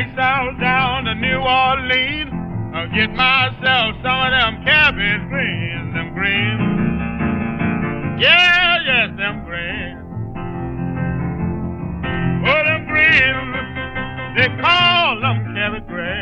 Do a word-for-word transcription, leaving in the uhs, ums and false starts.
south down to New Orleans. I'll get myself some of them cabbage greens, them greens. Yeah, yes, them greens. Oh, them greens, they call them cabbage greens.